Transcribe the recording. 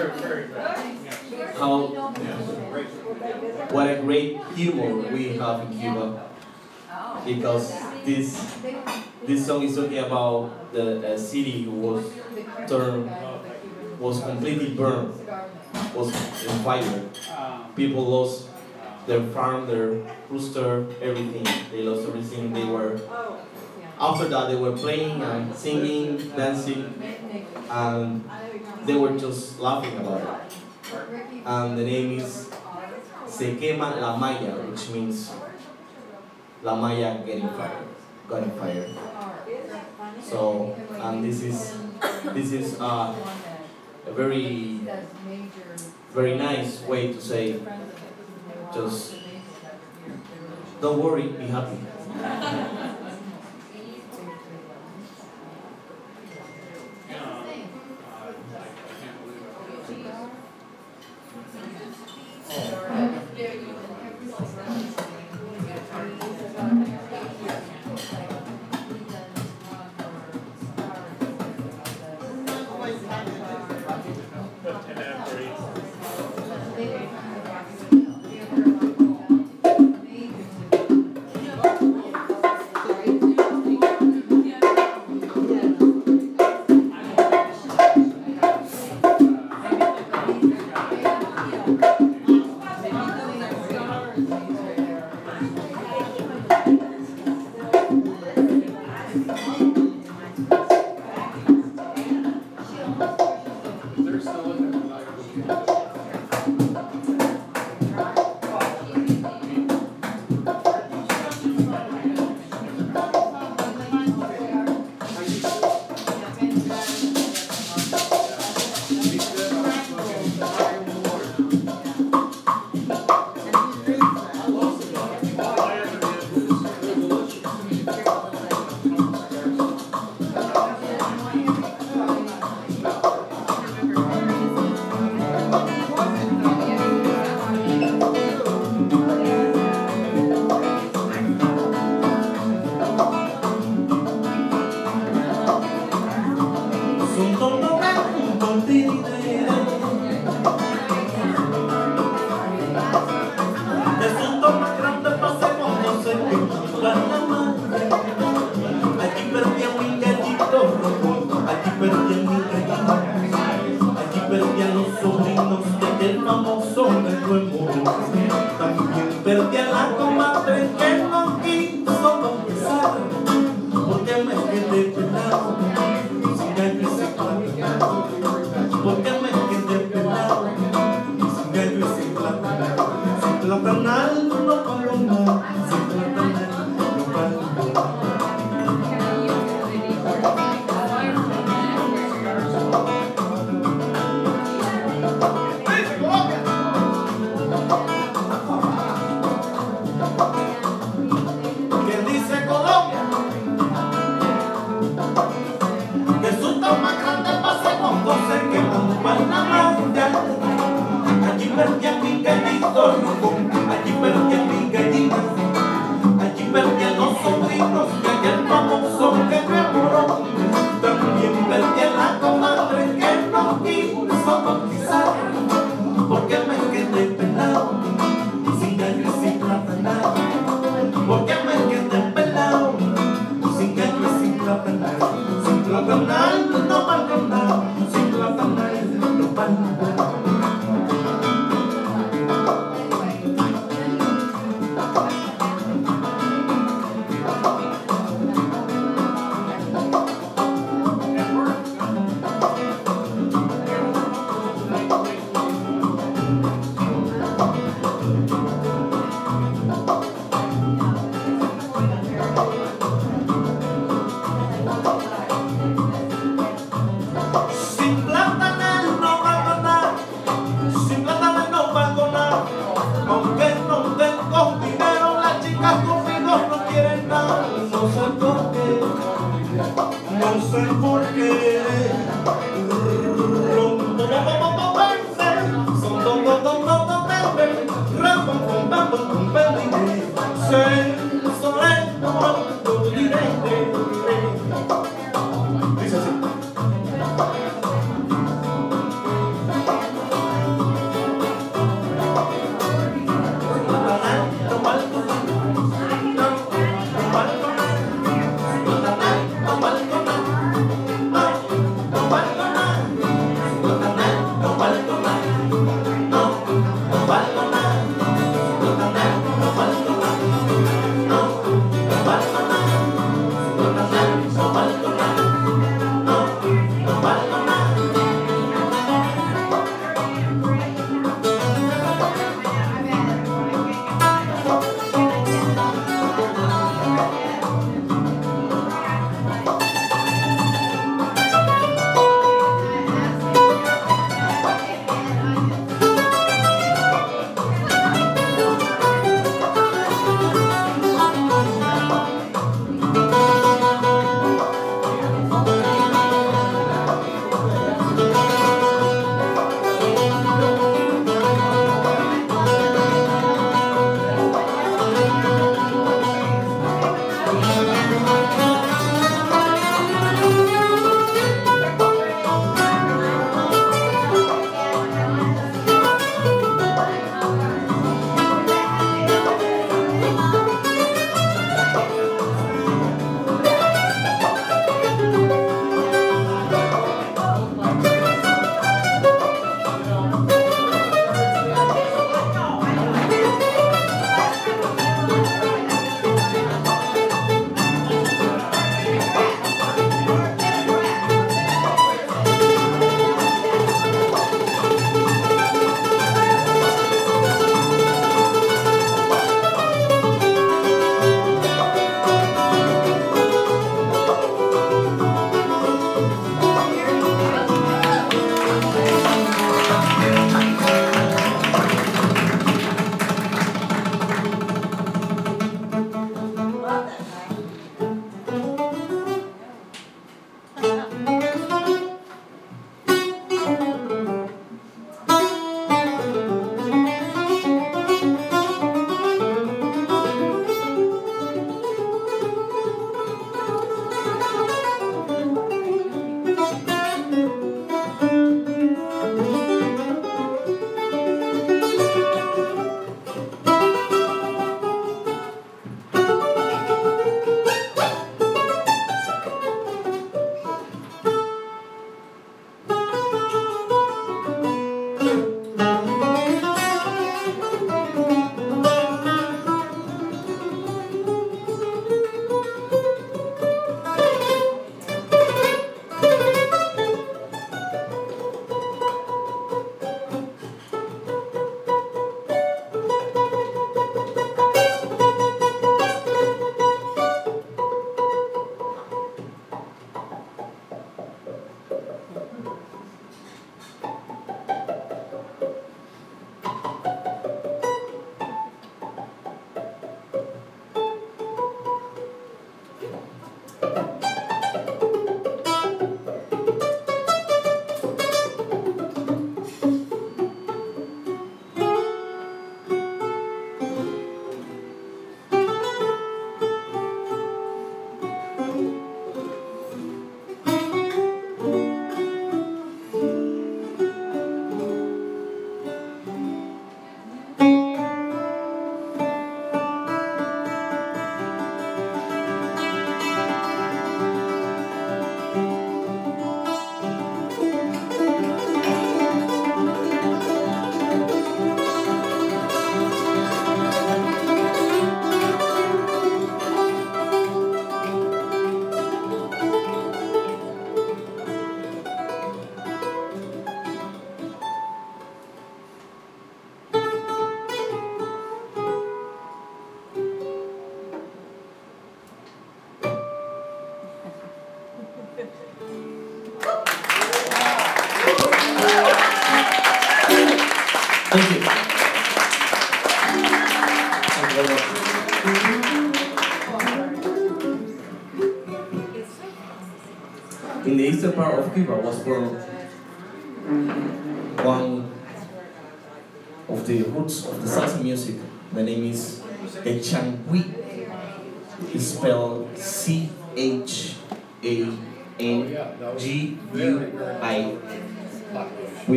how what a great humor we have in Cuba because this song is talking about the city who turned was completely burned, was in fire. People lost their farm, their rooster, everything. They lost everything. They were after that they were playing and singing, dancing, and they were just laughing about it. And the name is Se quema la maya, which means la maya getting fire, got in fire. So, and this is a very nice way to say just don't worry, be happy. Thank you. Thank you very much. In the eastern part of Cuba was born one of the roots of the salsa music. The name is El Changui. It's spelled CHANGUI.